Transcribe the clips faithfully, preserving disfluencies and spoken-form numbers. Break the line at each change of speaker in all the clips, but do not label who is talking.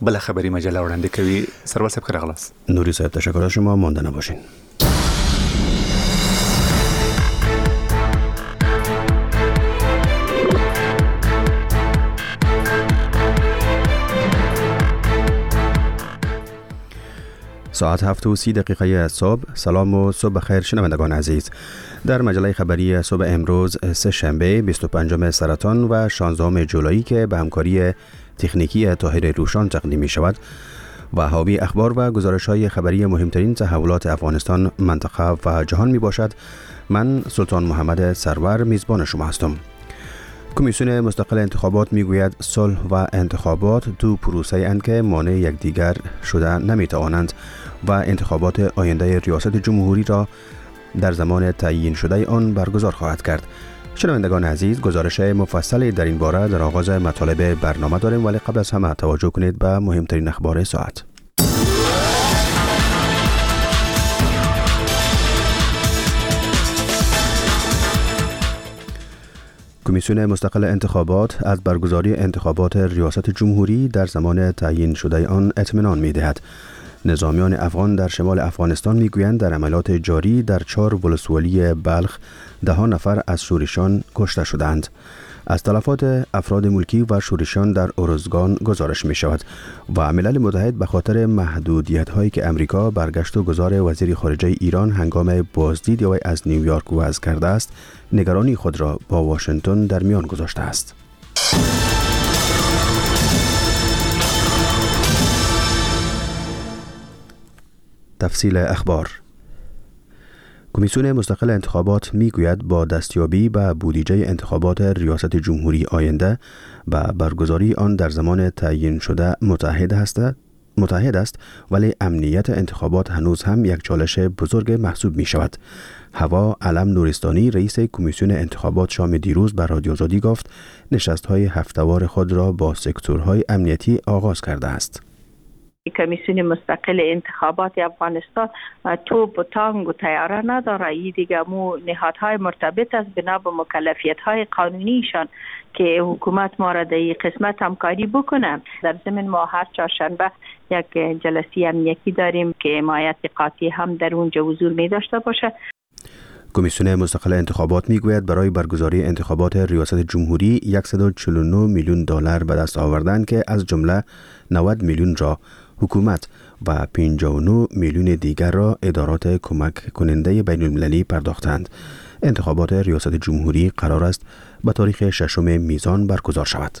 بل خبری مجله وړاندې کوي. سرور صاحب خیر غلاس.
نوری صاحب تشکر از شما، مانده نباشین. ساعت هفت و سی دقیقه از صبح. سلام و صبح بخیر شنوندگان عزیز. در مجله خبری صبح امروز سه شنبه بیست و پنجم سرطان و شانزدهم جولایی که به همکاری تکنیکی طاهر روشان تقدیم می شود و حاوی اخبار و گزارش های خبری مهمترین تحولات افغانستان، منطقه و جهان می باشد. من سلطان محمد سرور میزبان شما هستم. کمیسیون مستقل انتخابات میگوید صلح و انتخابات دو پروسه اند که مانع یکدیگر شده نمی توانند و انتخابات آینده ریاست جمهوری را در زمان تعیین شده آن برگزار خواهد کرد. شنوندگان عزیز، گزارش مفصلی در این باره در آغاز مطالب برنامه داریم، ولی قبل از همه توجه کنید به مهمترین اخبار ساعت. کمیسیون مستقل انتخابات از برگزاری انتخابات ریاست جمهوری در زمان تعیین شده آن اطمینان می‌دهد. نظامیان افغان در شمال افغانستان میگویند در عملیات جاری در چهار ولسوالی بلخ ده ها نفر از شورشیان کشته شدند. از تلفات افراد ملکی و شورشیان در ارزگان گزارش می شود و ملل متحد به خاطر محدودیت هایی که امریکا برگشت و گذار وزیر خارجه ایران هنگام بازدید وی از نیویورک وضع کرده است، نگرانی خود را با واشنگتن در میان گذاشته است. تفصیل اخبار. کمیسیون مستقل انتخابات میگوید با دستیابی به بودجه انتخابات ریاست جمهوری آینده و برگزاری آن در زمان تعیین شده متحد است متحد است ولی امنیت انتخابات هنوز هم یک چالش بزرگ محسوب می شود. هوا علم نورستانی رئیس کمیسیون انتخابات شام دیروز به رادیو آزادی گفت نشست‌های هفته‌وار خود را با سکتورهای امنیتی آغاز کرده است.
کمیسیون مستقل انتخابات افغانستان توپ و تانگ و طیاره نداره. این دیگه مو نهادهای مرتبط است بنا به مکلفیت‌های قانونیشان که حکومت ما را در این قسمت همکاری بکنه. در ضمن ما هر چهارشنبه یک جلسه امنیتی داریم که حمایت قاطع هم در اونجا حضور می داشته باشه.
کمیسیون مستقل انتخابات میگوید برای برگزاری انتخابات ریاست جمهوری صد و چهل و نه میلیون دلار به دست آوردند که از جمله نود میلیون را حکومت و پنجاه و نه میلیون دیگر را ادارات کمک کننده بین المللی پرداختند. انتخابات ریاست جمهوری قرار است به تاریخ ششم میزان برگزار شود.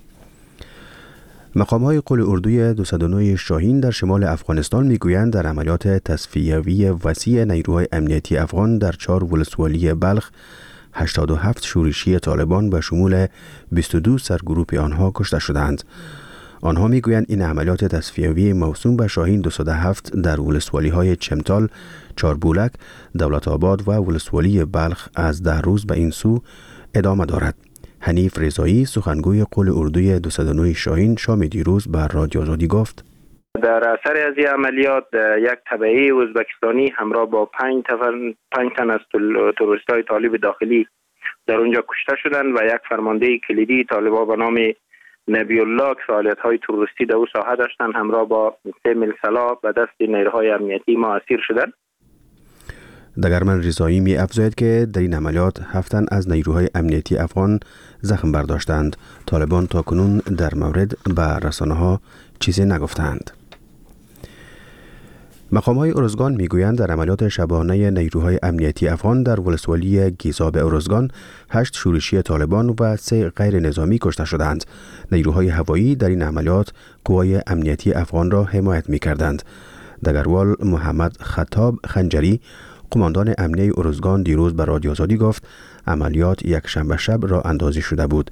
مقام‌های قل اردوی دویست و نه شاهین در شمال افغانستان میگویند در عملیات تصفیوی وسیع نیروهای امنیتی افغان در چهار ولسوالی بلخ هشتاد و هفت شورشی طالبان به شمول بیست و دو سرگروپ آنها کشته شدند. آنها میگویند این عملیات تصفیوی موسوم به شاهین دویست و هفت در ولسوالی‌های چمتال، چاربولک، دولت آباد و ولسوالی بلخ از ده روز به این سو ادامه دارد. حنیف رضایی سخنگوی قل اردوی دویست و نه شاهین شام دیروز بر رادیو آزادی گفت
در اثر از این عملیات یک تبعه ازبکستانی همراه با پنج تن پنج تن از تروریست‌های طالب داخلی در اونجا کشته شدند و یک فرمانده کلیدی طالبان به نام نبی الله که فعالیت‌های تروریستی در او ساحه داشتند همراه با سه میل سلاح به دست نیروهای امنیتی ما اسیر شدند.
دگرمن رضایی می افزاید که در این عملیات هفت تن از نیروهای امنیتی افغان زخم برداشتند. طالبان تاکنون در مورد به رسانه‌ها چیزی نگفتند. مقام‌های ارزگان میگویند در عملیات شبانه نیروهای امنیتی افغان در ولسوالی گیزاب ارزگان هشت شورشی طالبان و سه غیر نظامی کشته شدند. نیروهای هوایی در این عملیات قوای امنیتی افغان را حمایت می‌کردند. دگروال محمد خطاب خنجری قماندان امنیه ارزگان دیروز به رادیو آزادی گفت عملیات یک شنبه شب را اندازی شده بود.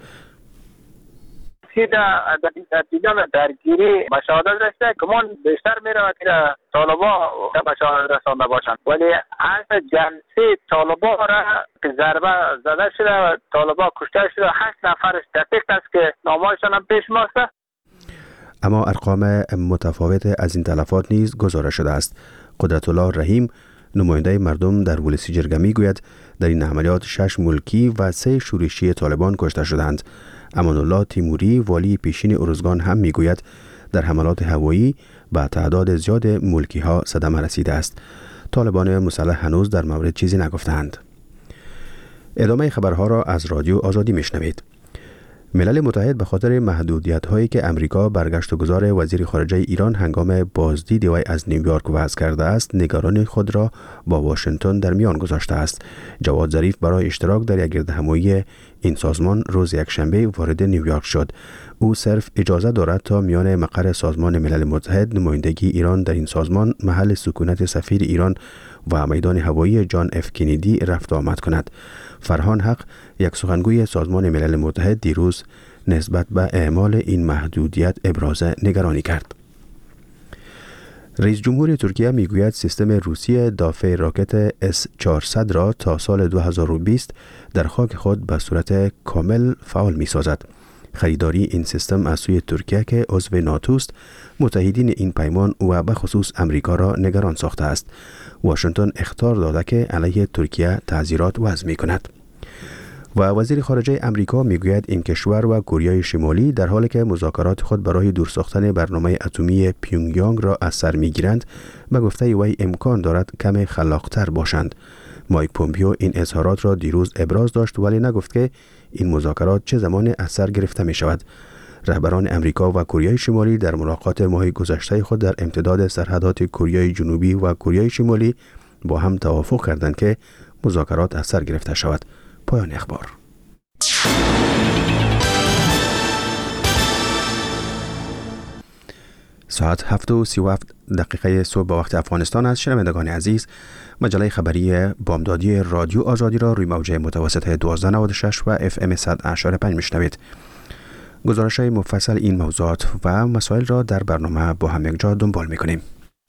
در دیدن درگیری مشاهده رسیده که من بیشتر میره که طالبا به مشاهده رسانده باشند، ولی از جنسی طالبا را که ضربه زده شده و طالبا کشته شده هشت نفرش دقیق است که نامایشان هم پیش ماسته.
اما ارقام متفاوت از این تلفات نیز گزارش شده است. قدرت الله رحیم نماینده مردم در ولسی جرگه میگوید در این عملیات شش ملکی و سه شورشی طالبان کشته شدند. امان الله تیموری والی پیشین ارزگان هم میگوید در حملات هوایی به تعداد زیاد ملکی ها صدمه رسیده است. طالبان مسلح هنوز در مورد چیزی نگفتند. ادامه خبرها را از رادیو آزادی میشنوید. ملل متحد به خاطر محدودیت هایی که امریکا برگشت و گذار وزیر خارجه ایران هنگام بازدید وی از نیویورک وضع کرده است، نگرانی خود را با واشنگتن در میان گذاشته است. جواد ظریف برای اشتراک در یک گردهمایی این سازمان روز یکشنبه وارد نیویورک شد. او صرف اجازه دارد تا میان مقر سازمان ملل متحد نمایندگی ایران در این سازمان، محل سکونت سفیر ایران و میدان هوایی جان اف کندی رفت آمد کند. فرهان حق، یک سخنگوی سازمان ملل متحد، دیروز نسبت به اعمال این محدودیت ابراز نگرانی کرد. رئیس جمهور ترکیه میگوید سیستم روسی دافع راکت اس چهارصد را تا سال دو هزار و بیست در خاک خود به صورت کامل فعال می سازد. خریداری این سیستم از سوی ترکیه که عضو ناتو است، متحدین این پیمان و به خصوص امریکا را نگران ساخته است. واشنگتن اخطار داده که علیه ترکیه تعزیرات وضع می کند. و وزیر خارجه امریکا میگوید این کشور و کره شمالی در حالی که مذاکرات خود برای دور ساختن برنامه اتمی پیونگیانگ را از سر میگیرند، به گفته وی امکان دارد کم خلاقتر باشند. مایک پومپیو این اظهارات را دیروز ابراز داشت، ولی نگفت که این مذاکرات چه زمان از سر گرفته می شود. رهبران امریکا و کره شمالی در ملاقات ماه گذشته خود در امتداد سرحدات کره جنوبی و کره شمالی با هم توافق کردند که مذاکرات از سر گرفته شود. پایان اخبار. ساعت هفت و سی و هفت دقیقه صبح به وقت افغانستان است. شنوندگان عزیز، مجله خبری بامدادی رادیو آزادی را روی موجه متوسط دوازده نود و شش و اف ام صد و هشت و پنج میشنوید. گزارش های مفصل این موضوعات و مسائل را در برنامه با هم یک جا دنبال میکنیم.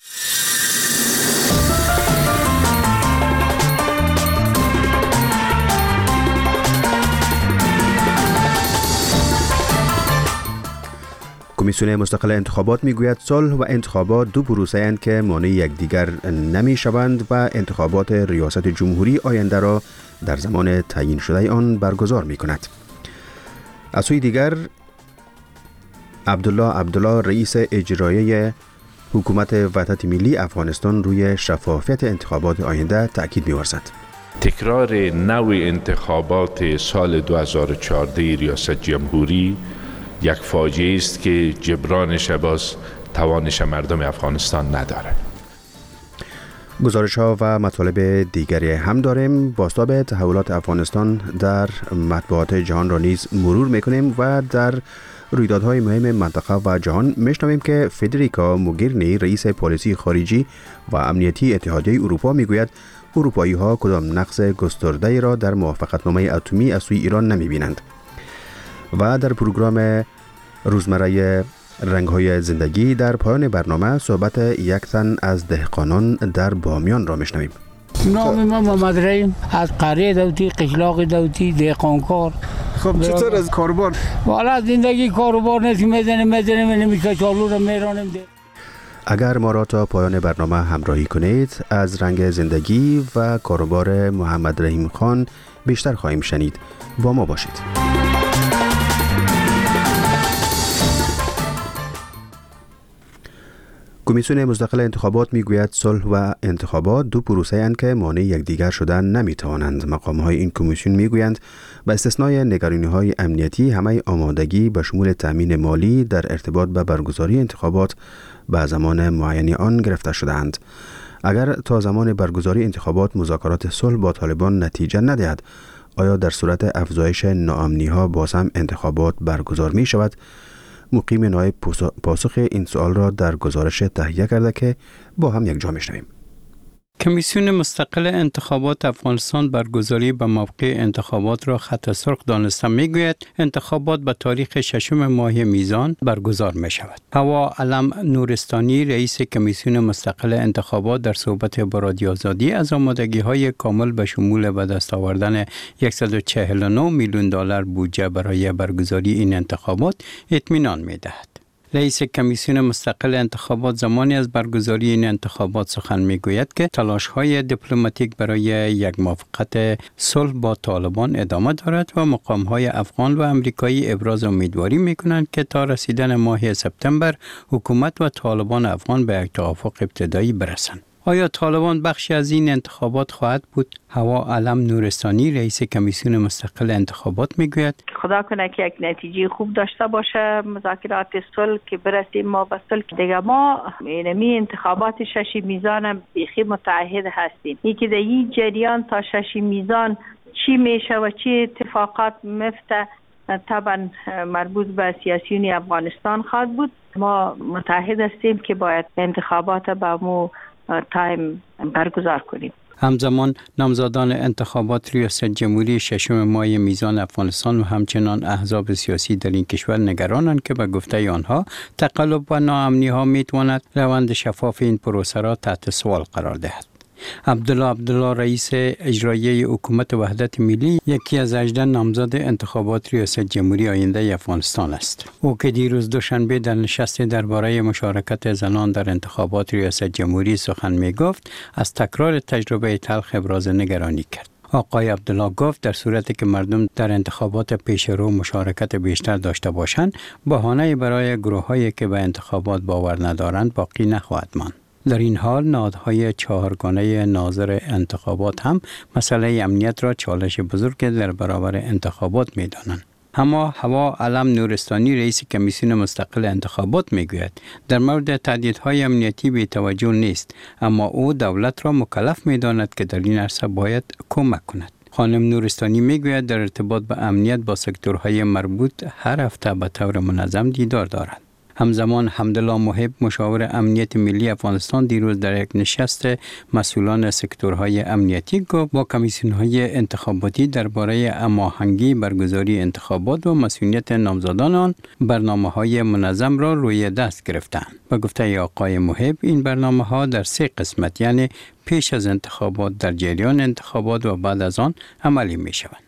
کمیسیون مستقل انتخابات میگوید صلح و انتخابات دو پروسه اند که مانع یکدیگر نمی شوند و انتخابات ریاست جمهوری آینده را در زمان تعیین شده آن برگزار می کند. از سوی دیگر عبدالله عبدالله رئیس اجرایی حکومت وحدت ملی افغانستان روی شفافیت انتخابات آینده تأکید می‌ورزد.
تکرار نوع انتخابات سال دو هزار و چهارده ریاست جمهوری یک فاجعه است که جبرانش باز توانش مردم افغانستان نداره.
گزارش ها و مطالب دیگری هم داریم. بازتاب تحولات افغانستان در مطبوعات جهان را نیز مرور میکنیم و در رویدادهای مهم منطقه و جهان میشنویم که فدریکا موگرینی رئیس پالیسی خارجی و امنیتی اتحادیه اروپا میگوید اروپایی ها کدام نقص گسترده را در موافقتنامه اتمی از سوی ایران نمیبینند. و در پروگرام روزمره رنگ‌های زندگی در پایان برنامه صحبت یک تن از دهقانان در بامیان را میشنویم.
نام من محمد رحیم از قریه دوتی قشلاق دوتی دهقانکار.
خب چطور از کاروبار؟
والا زندگی کاروبار نیست، میزنه میزنه نمیشه چالو رو میرانیم ده.
اگر ما را تا پایان برنامه همراهی کنید از رنگ زندگی و کاروبار محمد رحیم خان بیشتر خواهیم شنید. با ما باشید. کمیسیون مستقل انتخابات میگوید صلح و انتخابات دو پروسه اند که مانع یکدیگر شدن نمیتوانند. مقام‌های این کمیسیون میگویند با استثنای نگرانی‌های امنیتی همه آمادگی به شمول تامین مالی در ارتباط به برگزاری انتخابات به زمان معینی آن گرفته شده‌اند. اگر تا زمان برگزاری انتخابات مذاکرات صلح با طالبان نتیجه ندهد، آیا در صورت افزایش ناامنی‌ها باز هم انتخابات برگزار می شود؟ مقیم نایب پاسخ این سوال را در گزارش تهیه کرده که با هم یک جا میشنویم.
کمیسیون مستقل انتخابات افغانستان برگزاری به موقع انتخابات را خط سرخ دانسته میگوید انتخابات به تاریخ ششم ماه میزان برگزار می شود. هوا علم نورستانی رئیس کمیسیون مستقل انتخابات در صحبت با رادیو آزادی از آمادگی های کامل به شمول به دست آوردن صد و چهل و نه میلیون دلار بودجه برای برگزاری این انتخابات اطمینان می دهد. رئیس کمیسیون مستقل انتخابات زمانی از برگزاری این انتخابات سخن میگوید که تلاش‌های دیپلماتیک برای یک موافقت صلح با طالبان ادامه دارد و مقام‌های افغان و امریکایی ابراز امیدواری می‌کنند که تا رسیدن ماه سپتامبر حکومت و طالبان افغان به یک توافق ابتدایی برسند. آیا طالبان بخشی از این انتخابات خواهد بود؟ هوا علم نورستانی رئیس کمیسیون مستقل انتخابات میگوید
خدا کنه که یک نتیجه خوب داشته باشه مذاکرات صلح که برسیم ما به صلح. دیگه ما اینمی انتخابات شش میزان بیخی متعهد هستیم. این که در این جریان تا شش میزان چی میشه و چی اتفاقات مفته طبعا مربوط به سیاسیون افغانستان خواهد بود. ما متعهد هستیم که باید انتخابات به مو تایم برگزار کنیم.
همزمان نامزدان انتخابات ریاست جمهوری ششم ماه میزان افغانستان و همچنان احزاب سیاسی در این کشور نگرانند که به گفته آنها تقلب و ناامنی ها می تواند روند شفاف این پروسه را تحت سوال قرار دهد. عبدالله عبدالله رئیس اجرایی حکومت وحدت ملی یکی از هجده نامزد انتخابات ریاست جمهوری آینده افغانستان است. او که دیروز دوشنبه در نشست درباره مشارکت زنان در انتخابات ریاست جمهوری سخن می گفت از تکرار تجربه تلخ ابراز نگرانی کرد. آقای عبدالله گفت در صورتی که مردم در انتخابات پیش رو مشارکت بیشتر داشته باشند بهانه برای گروه‌هایی که به انتخابات باور ندارند باقی نخواهد ماند. در این حال نهادهای چهارگانه ناظر انتخابات هم مسئله امنیت را چالش بزرگ در برابر انتخابات می دانند. اما هوا علم نورستانی رئیس کمیسیون مستقل انتخابات می گوید در مورد تهدیدهای امنیتی بی توجه نیست، اما او دولت را مکلف می داند که در این عرصه باید کمک کند. خانم نورستانی می گوید در ارتباط به امنیت با سکتورهای مربوط هر هفته به طور منظم دیدار دارد. همزمان حمدالله محب مشاور امنیت ملی افغانستان دیروز در یک نشست مسئولان سکتورهای امنیتی گفت با کمیسیون‌های انتخاباتی درباره هماهنگی برگزاری انتخابات و مسئولیت نامزدان آن برنامه‌های منظم را روی دست گرفتند. به گفته آقای محب این برنامه‌ها در سه قسمت یعنی پیش از انتخابات، در جریان انتخابات و بعد از آن عملی می‌شوند.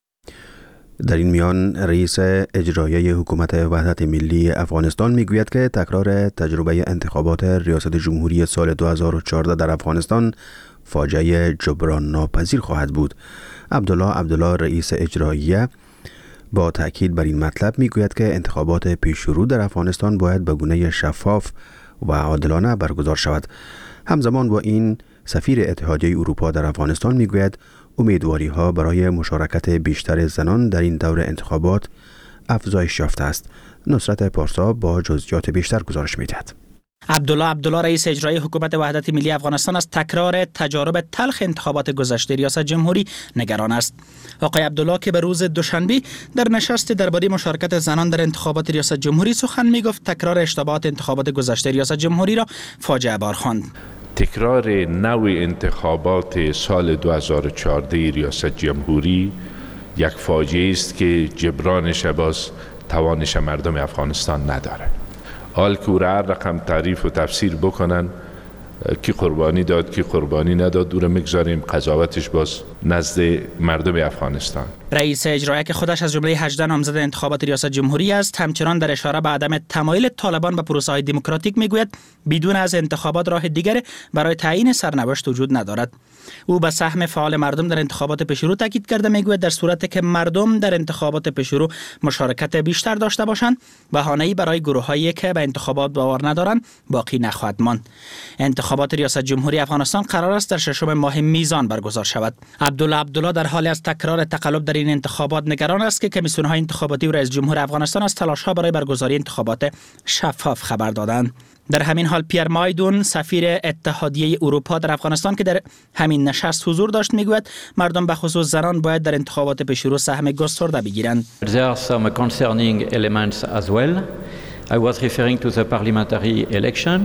در این میان رئیس اجرایی حکومت وحدت ملی افغانستان میگوید که تکرار تجربه انتخابات ریاست جمهوری سال دو هزار و چهارده در افغانستان فاجعه جبران ناپذیر خواهد بود. عبدالله عبدالله رئیس اجرایی با تأکید بر این مطلب میگوید که انتخابات پیشرو در افغانستان باید به گونه شفاف و عادلانه برگزار شود. همزمان با این سفیر اتحادیه اروپا در افغانستان میگوید امیدواری ها برای مشارکت بیشتر زنان در این دور انتخابات افزایش یافته است. نصرت پارسا با جزئیات بیشتر گزارش می‌دهد.
عبدالله عبدالله رئیس اجرایی حکومت وحدت ملی افغانستان از تکرار تجارب تلخ انتخابات گذشته ریاست جمهوری نگران است. آقای عبدالله که به روز دوشنبه در نشست درباره مشارکت زنان در انتخابات ریاست جمهوری سخن می‌گفت تکرار اشتباهات انتخابات گذشته ریاست جمهوری را فاجعه بار خواند.
تکرار نوع انتخابات سال دو هزار و چهارده ریاست جمهوری یک فاجعه است که جبرانش باز توانش مردم افغانستان نداره. حال که او را هر رقم تعریف و تفسیر بکنن کی قربانی داد کی قربانی نداد دور میگذاریم، قضاوتش باز نزد مردم افغانستان.
رئیس اجرایی که خودش از جمله هجده نامزد انتخابات ریاست جمهوری است همچنان در اشاره به عدم تمایل طالبان به پروسه های دموکراتیک میگوید بدون از انتخابات راه دیگر برای تعیین سرنوشت وجود ندارد. او به سهم فعال مردم در انتخابات پیشرو تاکید کرده میگوید در صورتی که مردم در انتخابات پیشرو مشارکت بیشتر داشته باشند بهانه‌ای برای گروه‌هایی که به انتخابات باور ندارند باقی نخواهد ماند. انتخابات ریاست جمهوری افغانستان قرار است در ششم ماه میزان برگزار شود. عبدالله عبدالله در حال از تکرار تقلب در این انتخابات نگران است که کمیسیون‌های انتخاباتی و رئیس جمهور افغانستان از تلاش‌ها برای برگزاری انتخابات شفاف خبر دادند. در همین حال پیر مایدون سفیر اتحادیه اروپا در افغانستان که در همین نشست حضور داشت میگوید مردم به خصوص زنان باید در انتخابات پیشرو سهم گسترده بگیرند.
There are some concerning elements as well. I was referring to the parliamentary elections.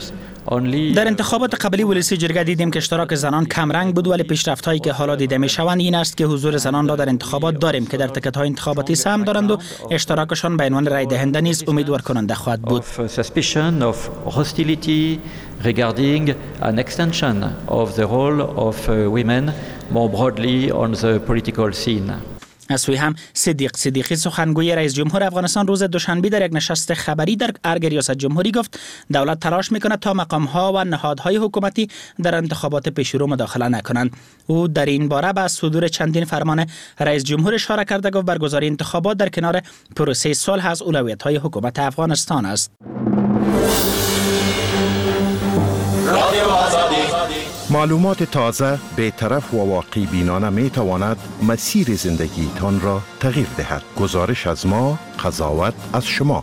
در انتخابات قبلی ولسی جرگه دیدیم که اشتراک زنان کم رنگ بود، ولی پیشرفت هایی که حالا دیده می شوند این است که حضور زنان را در انتخابات داریم که در تکت های انتخاباتی سهم دارند و اشتراکشان به عنوان رای دهنده نیز امیدوار کننده خواهد بود.
Suspicion of hostility regarding an extension of the role of women more broadly on the political scene.
از سوی هم صدیق صدیقی سخنگوی رئیس جمهور افغانستان روز دوشنبه در یک نشست خبری در ارگ ریاست جمهوری گفت دولت تلاش میکند تا مقامها و نهادهای حکومتی در انتخابات پیشرو مداخله نکنند. او در این باره به صدور چندین فرمان رئیس جمهور اشاره کرده، گفت برگزاری انتخابات در کنار پروسه صلح از اولویت‌های حکومت افغانستان است.
معلومات تازه، بی‌طرف و واقعی بینانه می تواند مسیر زندگی تان را تغییر دهد. گزارش از ما، قضاوت از شما.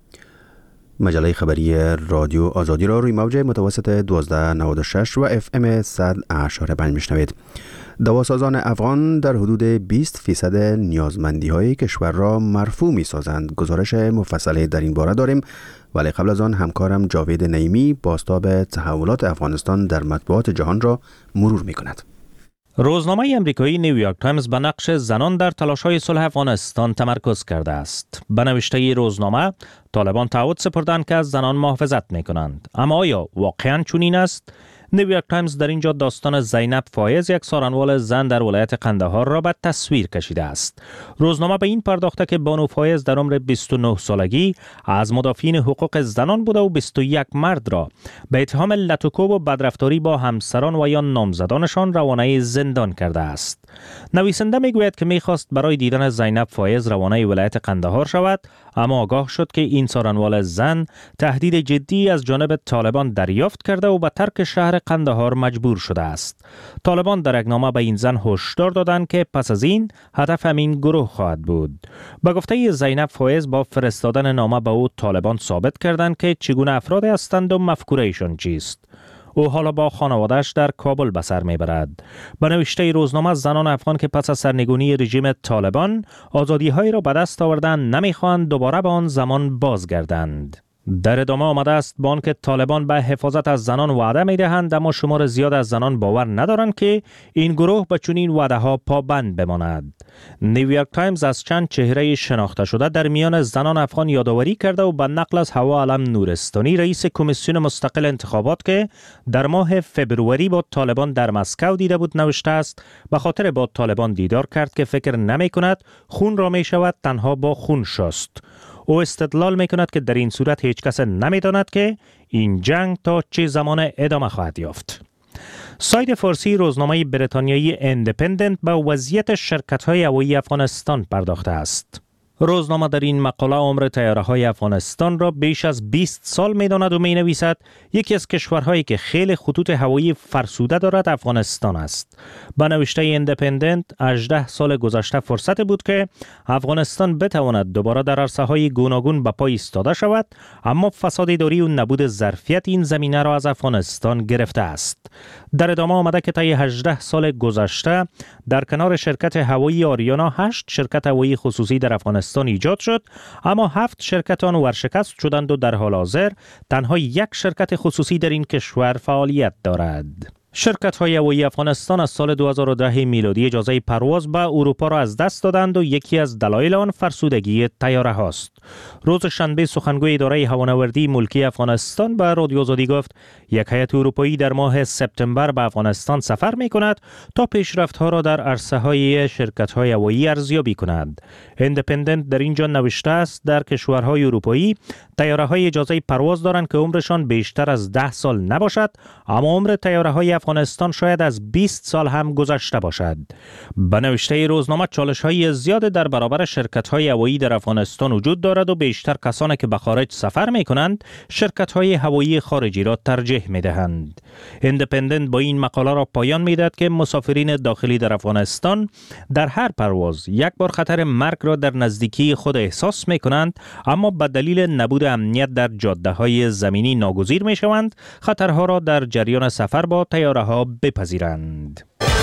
مجله خبری رادیو آزادی را روی موج متوسط دوازده نود و شش و اف ام صد اشاره پنج میشنوید. دواسازان افغان در حدود بیست فیصد نیازمندی های کشور را مرفوع می سازند. گزارش مفصلی در این باره داریم، ولی قبل از آن همکارم جاوید نعیمی بازتاب تحولات افغانستان در مطبوعات جهان را مرور می کند.
روزنامه امریکایی نیویورک تایمز به نقش زنان در تلاش‌های صلح افغانستان تمرکز کرده است. به نوشته روزنامه، طالبان تعهد سپردند که از زنان محافظت می‌کنند. اما آیا واقعاً چنین است؟ نیویورک تایمز در اینجا داستان زینب فایز، یک سارنوال زن در ولایت قندهار را به تصویر کشیده است. روزنامه به این پرداخته که بانو فایز در عمر بیست و نه سالگی از مدافعین حقوق زنان بوده و بیست و یک مرد را به اتهام لطوکوب و بدرفتاری با همسران و یا نامزدانشان روانه زندان کرده است. نویسنده میگوید که میخواست برای دیدن زینب فایز روانه ولایت قندهار شود، اما آگاه شد که این سارنوال زن تهدید جدی از جانب طالبان دریافت کرده و به ترک شهر قندهار مجبور شده است. طالبان در یک نامه به این زن هشدار دادند که پس از این هدف همین گروه خواهد بود. به گفته زینب فایز، با فرستادن نامه به او طالبان ثابت کردند که چگونه افراد هستند و مفکوره ایشان چیست. او حالا با خانواده‌اش در کابل به سر میبرد. به نوشته روزنامه، زنان افغان که پس از سرنگونی رژیم طالبان آزادی‌هایی را به دست آوردند نمیخواهند دوباره به آن زمان بازگردند. در ادامه آمده است با آنکه طالبان به حفاظت از زنان وعده می‌دهند، اما شمار زیاد از زنان باور ندارند که این گروه به چنین وعده‌ها پابند بماند. نیویورک تایمز از چند چهره شناخته شده در میان زنان افغان یادآوری کرده و به نقل از حوا علم نورستانی، رئیس کمیسیون مستقل انتخابات که در ماه فبروری با طالبان در مسکو دیده بود، نوشته است به خاطر با طالبان دیدار کرد که فکر نمی‌کند خون را می‌شود تنها با خون شست. او استدلال می‌کند که در این صورت هیچ کس نمی‌داند که این جنگ تا چه زمان ادامه خواهد یافت. سایت فارسی روزنامه بریتانیایی اندیپندنت به وضعیت شرکت‌های هوایی افغانستان پرداخته است. روزنامه در این مقاله عمر طیاره‌های افغانستان را بیش از بیست سال می‌داند و می‌نویسد یکی از کشورهایی که خیلی خطوط هوایی فرسوده دارد افغانستان است. به نوشته اندیپندنت، هجده سال گذشته فرصت بود که افغانستان بتواند دوباره در عرصه‌های گوناگون به پای ایستاده شود، اما فساد اداری و نبود ظرفیت این زمینه را از افغانستان گرفته است. در ادامه آمده که طی هجده سال گذشته در کنار شرکت هوایی آریانا هشت شرکت هوایی خصوصی در افغانستان ایجاد شد، اما هفت شرکت آن ورشکست شدند و در حال حاضر تنها یک شرکت خصوصی در این کشور فعالیت دارد. شرکت‌های هوایی افغانستان از سال دو هزار و ده میلادی اجازه پرواز به اروپا را از دست دادند و یکی از دلایل آن فرسودگی طیاره هاست. روز شنبه سخنگوی اداره هوانوردی ملکی افغانستان به رادیو آزادی گفت یک هیئت اروپایی در ماه سپتامبر به افغانستان سفر می‌کند تا پیشرفت‌ها را در عرصه‌های شرکت‌های هوایی ارزیابی کند. اندیپندنت در اینجا نوشته است در کشورهای اروپایی طیاره‌های اجازه پرواز دارند که عمرشان بیشتر از ده سال نباشد، اما عمر طیاره‌های افغانستان شاید از بیست سال هم گذشته باشد. به نوشته روزنامه، چالش‌های زیاد در برابر شرکت‌های هوایی در افغانستان وجود دارد و بیشتر کسانی که به خارج سفر می‌کنند شرکت‌های هوایی خارجی را ترجیح می‌دهند. اندیپندنت با این مقاله را پایان می‌دهد که مسافرین داخلی در افغانستان در هر پرواز یک بار خطر مرگ را در نزدیکی خود احساس می‌کنند، اما به دلیل نبود امنیت در جاده‌های زمینی ناگزیر می‌شوند خطرها را در جریان سفر با طیاره ها بپذیرند.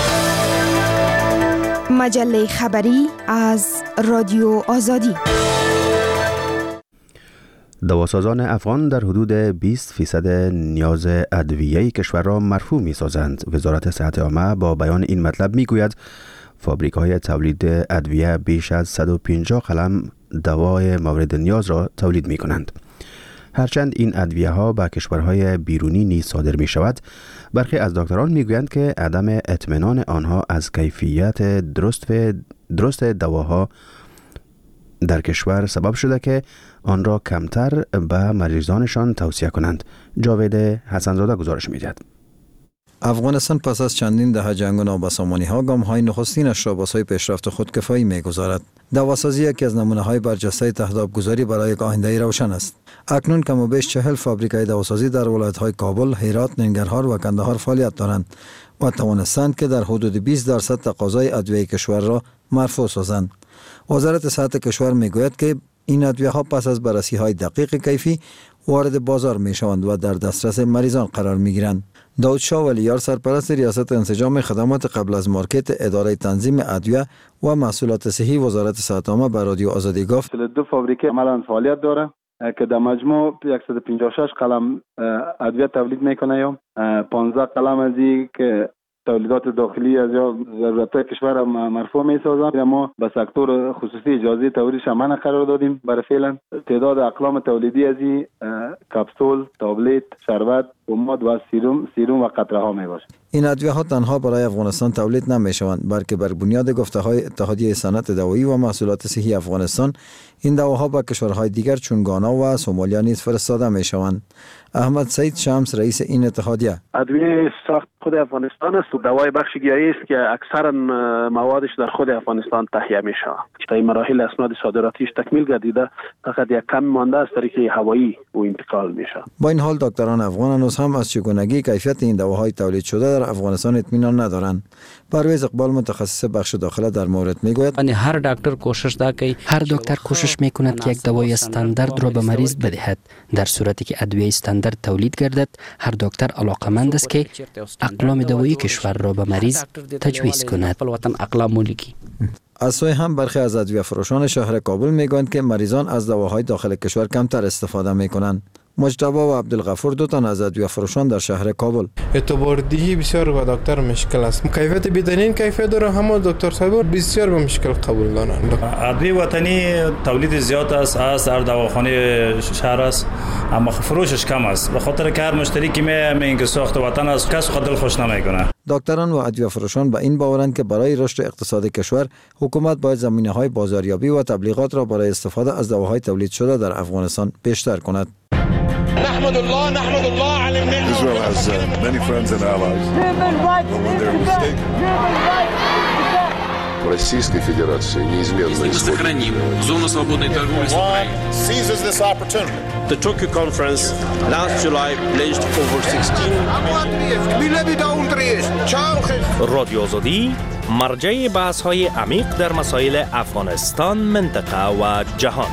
مجله خبری از رادیو آزادی.
دواسازان افغان در حدود بیست فیصد نیاز ادویه کشور را مرفوع می سازند. وزارت صحت عامه با بیان این مطلب می گوید فابریک‌های تولید ادویه بیش از صد و پنجاه قلم دوای مورد نیاز را تولید می کنند. هرچند این ادویه ها به کشورهای بیرونی نیز صادر می شود، برخی از دکتران می گویند که عدم اطمینان آنها از کیفیت درست و درست دواها در کشور سبب شده که آن را کمتر به مریضانشان توصیه کنند. جاوید حسنزاده گزارش می‌دهد.
افغانستان پس از چندین دهه جنگ و نابسامانی ها گام های نخستینش را با سوی پیشرفت خودکفایی می‌گذارد. دواسازی یکی از نمونه های برجسته تهدابگذاری برای یک آینده روشن است. اکنون کم و بیش چهل فابریکای دواسازی در ولایت های کابل، هرات، ننگرهار و کندهار فعالیت دارند و توانستند که در حدود بیست درصد تقاضای ادویه کشور را مرفوع سازند. وزارت صحت کشور میگوید که این ادویه ها پس از بررسی های دقیق کیفی وارد بازار می شوند و در دسترس مریضان قرار می گیرند. داود شاه ولیار سرپرست ریاست انسجام خدمات قبل از مارکت اداره تنظیم ادویه و محصولات صحی وزارت صحت عامه به رادیو آزادی گفت
دو فابریکه عملاً فعالیت داره که در مجموع صد و پنجاه و شش قلم ادویه تولید میکنه یا پانزده قلم از این که تولیدات داخلی از یا ضرورت‌های کشور مرفوع می‌سازند. ما به سکتور خصوصی اجازه تولیدش منع قرار دادیم. برای فعلا تعداد اقلام تولیدی از این کپسول، تابلت، شربت، پماد و سیروم سیروم و قطره ها میباشد.
این ادویه ها تنها برای افغانستان تولید نمیشوند، بلکه بر بنیاد گفته‌های اتحادیه صنعت دوایی و محصولات صحی افغانستان این دواها به کشورهای دیگر چون گانا و سومالیا نیز فرستاده میشوند. احمد سعید شمس رئیس این اتحادیه:
ادویه ساخت خود افغانستان است و دوای بخش گیاهی است که اکثرا موادش در خود افغانستان تهیه میشود. تا این مراحل اسناد صادراتیش تکمیل گردیده، فقط یک کم مانده از طریق هوایی و انتقال میشه.
با این حال دکتران افغان هنوز هم از چگونگی کیفیت این دواهای تولید شده در افغانستان اطمینان ندارند. پرویز اقبال متخصص بخش داخله در مورد میگوید:
هر دکتر کوشش داره هر دکتر کوشش میکند که یک دوای استاندارد را به مریض بدهد. در صورتی که ادویه استاندارد تولید گردد، هر دکتر علاقمند است که اقلام دوایی کشور را به مریض تجویز کند.
از سوی هم برخی از ادویه فروشان شهر کابل میگویند که مریضان از دواهای داخل کشور کمتر استفاده میکنند. مجتبی و عبدالغفور دو تن از ادویه فروشان در شهر کابل:
اعتباردهی بسیار با دکتر مشکل است. کیفیت بدنین کیفیت داره، همه دکتر صاحب بسیار به مشکل قبول دارند.
ادویه وطنی تولید زیاد است از در دواخانه شهر است، اما فروشش کم است، به خاطر که هر مشتری که می اینکه ساخت وطن است کس خود دل خوش نمیکنه.
دکتران و ادویه فروشان به این باورند که برای رشد اقتصاد کشور حکومت باید زمینه‌های بازاریابی و تبلیغات را برای استفاده از دواهای تولید شده در افغانستان بیشتر کند.
نحمد الله نحمد الله على النعمة. Israel has uh, many friends and allies. But when they're mistaken.
Российской Федерации неизменно исходит.
Сохраним зону свободной торговли с Украиной. Seizes this opportunity.
The Tokyo conference last July pledged over sixteen.
رادیو آزادی مرجع بحث‌های عمیق در مسائل افغانستان، منطقه و جهان.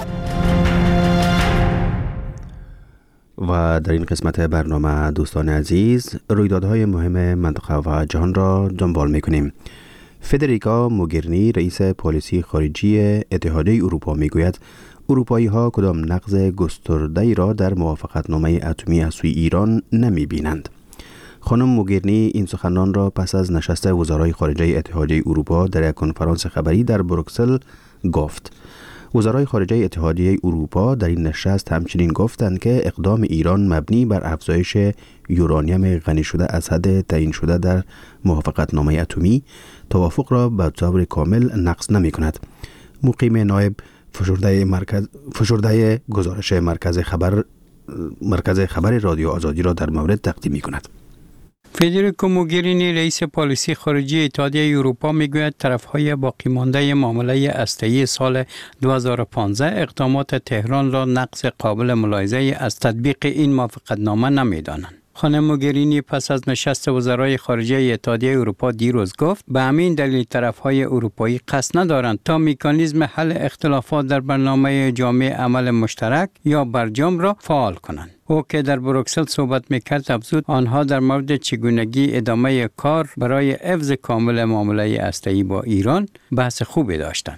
و در این قسمت برنامه دوستان عزیز رویدادهای مهم منطقه و جهان را دنبال می‌کنیم. فدریکا موگرینی رئیس پالیسی خارجی اتحادیه اروپا میگوید اروپایی‌ها کدام نقض گسترده‌ای را در موافقتنامه اتمی از سوی ایران نمی‌بینند. خانم موگرینی این سخنان را پس از نشست وزرای خارجه اتحادیه اروپا در یک کنفرانس خبری در بروکسل گفت. وزرای خارجه اتحادیه اروپا در این نشست همچنین گفتند که اقدام ایران مبنی بر افزایش یورانیم غنی شده از حد تعیین شده در موافقتنامه اتمی توافق را به طور کامل نقض نمی کند. مقیم نایب فشرده مرکز فشرده گزارش مرکز خبر مرکز خبر رادیو آزادی را در مورد تقدیم می کند.
فدریکا موگرینی رئیس پالیسی خارجی اتحادیه اروپا میگوید طرفهای باقی مانده معامله هسته‌ای سال دو هزار و پانزده اقدامات تهران را نقض قابل ملاحظه از تطبیق این موافقتنامه نمی‌دانند. خانم موگرینی پس از نشست وزرای خارجه اتحادیه اروپا دیروز گفت به همین دلیل طرفهای اروپایی قصد ندارند تا مکانیزم حل اختلافات در برنامه جامع عمل مشترک یا برجام را فعال کنند. او که در بروکسل صحبت میکرد افزود آنها در مورد چگونگی ادامه کار برای حفظ کامل معامله هسته‌ای با ایران بحث خوبی داشتند.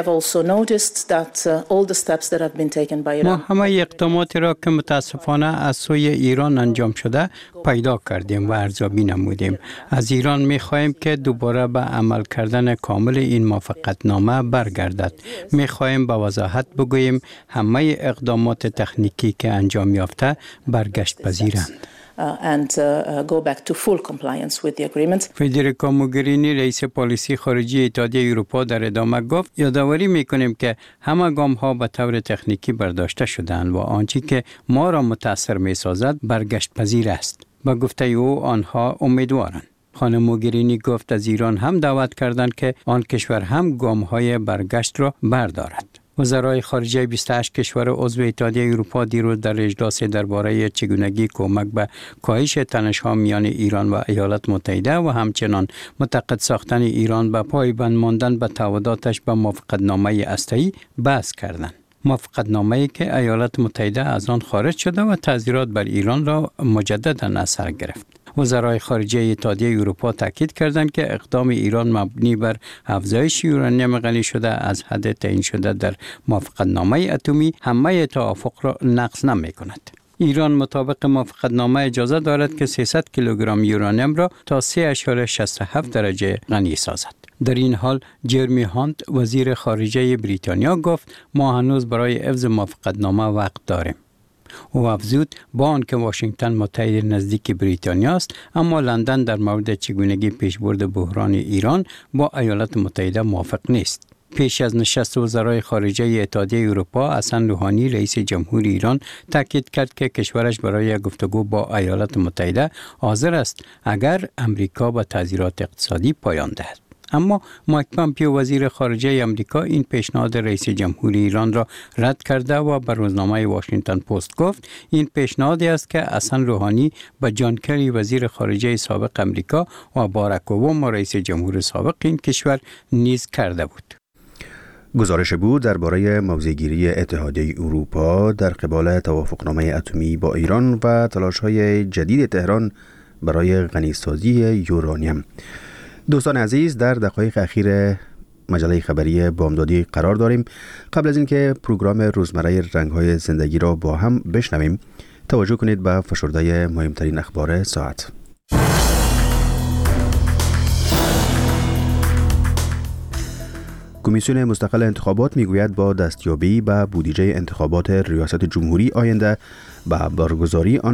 ما همه اقداماتی را که متاسفانه از سوی ایران انجام شده پیدا کردیم و ارزیابی نمودیم. از ایران می‌خواهیم که دوباره به عمل کردن کامل این موافقتنامه برگردد. می‌خواهیم با وضاحت بگوییم همه اقدامات تکنیکی که انجام یافته برگشت پذیرند.
and go back to full compliance with the agreement.
فدریکا موگرینی رئیس پالیسی خارجی اتحادیه اروپا در ادامه گفت یادآوری میکنیم که همه گام ها به طور تکنیکی برداشته شدند و آنچه که ما را متاثر میسازد برگشت پذیر است. با گفته او آنها امیدوارند. خانم موگرینی گفت از ایران هم دعوت کردند که آن کشور هم گام های برگشت را بردارد. وزرای خارجه بیست و هشت کشور عضو اتحادیه اروپا دیروز در اجلاس درباره چگونگی کمک به کاهش تنش‌ها میان ایران و ایالات متحده و همچنان متقاعد ساختن ایران به پایبند ماندن به تعهداتش به موافقتنامه هسته‌ای بحث کردند. موافقتنامه‌ای که ایالات متحده از آن خارج شده و تعزیرات بر ایران را مجددا اثر گرفت. وزرای خارجه اتحادیه اروپا تاکید کردند که اقدام ایران مبنی بر افزایش یورانیم غنی شده از حد تعیین شده در موافقتنامه اتمی همه توافق را نقض نمی‌کند. ایران مطابق موافقتنامه اجازه دارد که سیصد کیلوگرم یورانیم را تا سه ممیز شصت و هفت درجه غنی سازد. در این حال جرمی هانت وزیر خارجه بریتانیا گفت ما هنوز برای حفظ موافقتنامه وقت داریم. او افزود با آنکه واشنگتن متحد نزدیک بریتانیا است اما لندن در مورد چگونگی پیشبرد بحران ایران با ایالات متحده موافق نیست. پیش از نشست وزرای خارجه اتحادیه اروپا حسن روحانی رئیس جمهوری ایران تاکید کرد که کشورش برای گفتگو با ایالات متحده حاضر است اگر امریکا به تعزیرات اقتصادی پایان دهد. اما مایک پامپیو وزیر خارجه آمریکا این پیشنهاد رئیس جمهوری ایران را رد کرده و به روزنامه واشنگتن پست گفت این پیشنهادی است که حسن روحانی به جان کری وزیر خارجه سابق آمریکا و باراک اوباما رئیس جمهور سابق این کشور نیز کرده بود.
گزارش بود درباره موضع‌گیری اتحادیه اروپا در قبال توافقنامه اتمی با ایران و تلاش‌های جدید تهران برای غنیسازی یورانیم. دوستان عزیز، در دقایق اخیر مجله خبری بامدادی قرار داریم. قبل از اینکه پروگرام روزمره رنگ‌های زندگی را با هم بشنویم، توجه کنید به فشرده مهمترین اخبار ساعت. کمیسیون مستقل انتخابات میگوید با دستیابی به بودجه انتخابات ریاست جمهوری آینده و برگزاری آن